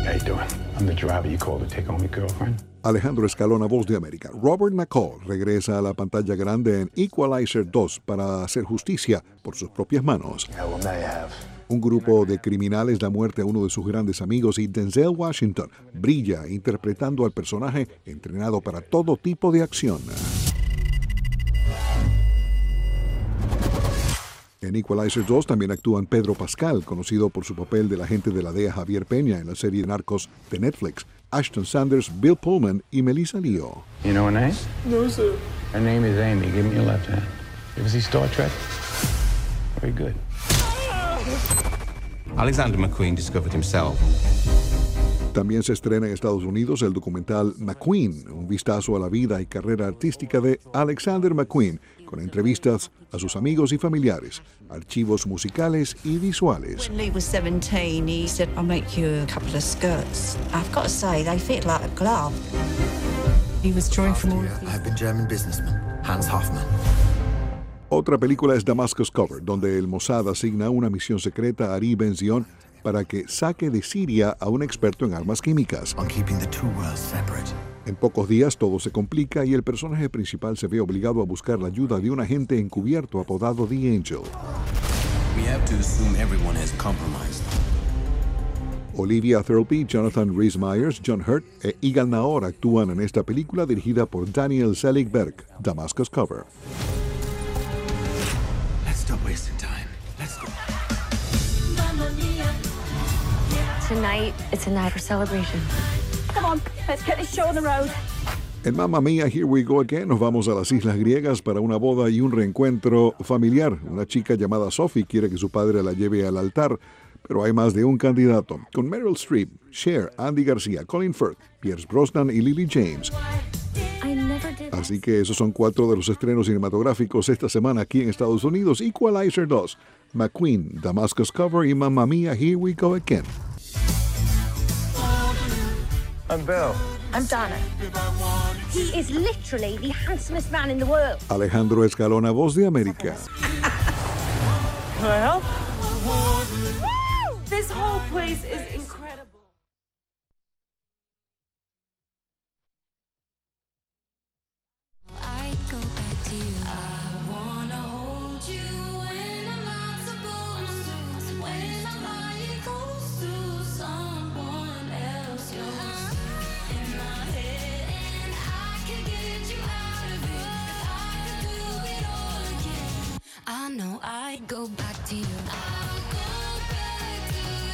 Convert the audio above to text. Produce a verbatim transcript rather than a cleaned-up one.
How you doing? I'm the driver you called to take home your girlfriend. Alejandro Escalona, Voz de América. Robert McCall regresa a la pantalla grande en Equalizer dos para hacer justicia por sus propias manos. Yeah, well, now you have. Un grupo de criminales da muerte a uno de sus grandes amigos y Denzel Washington brilla interpretando al personaje entrenado para todo tipo de acción. En Equalizer dos también actúan Pedro Pascal, conocido por su papel del agente de la D E A Javier Peña en la serie Narcos de Netflix, Ashton Sanders, Bill Pullman y Melissa Leo. You know her name? No, sir. Her name is Amy. Give me your left hand. You ever see Star Trek? Very good. Alexander McQueen discovered himself. También se estrena en Estados Unidos el documental McQueen, un vistazo a la vida y carrera artística de Alexander McQueen, con entrevistas a sus amigos y familiares, archivos musicales y visuales. When Lee was seventeen, he said, I'll make you a couple of skirts. I've got to say, they fit like a glove. He was drawing from all of these. I've been German businessman, Hans Hoffmann. Otra película es Damascus Cover, donde el Mossad asigna una misión secreta a Ari Ben-Zion para que saque de Siria a un experto en armas químicas. On keeping the two worlds separate. En pocos días todo se complica y el personaje principal se ve obligado a buscar la ayuda de un agente encubierto apodado The Angel. We have to assume everyone is compromised. Olivia Thirlby, Jonathan Rhys-Meyers, John Hurt e Igal Naor actúan en esta película dirigida por Daniel Selig-Berg, Damascus Cover. Let's stop wasting time. Let's go. Tonight, it's a night for celebration. Come on, let's get this show on the road. En Mamma Mia, Here We Go Again, nos vamos a las Islas Griegas para una boda y un reencuentro familiar. Una chica llamada Sophie quiere que su padre la lleve al altar, pero hay más de un candidato. Con Meryl Streep, Cher, Andy García, Colin Firth, Pierce Brosnan y Lily James. Así que esos son cuatro de los estrenos cinematográficos esta semana aquí en Estados Unidos. Equalizer dos, McQueen, Damascus Cover y Mamma Mia, Here We Go Again. I'm Bill. I'm Donna. He is literally the handsomest man in the world. Alejandro Escalona, Voz de América. Can I help? This whole place is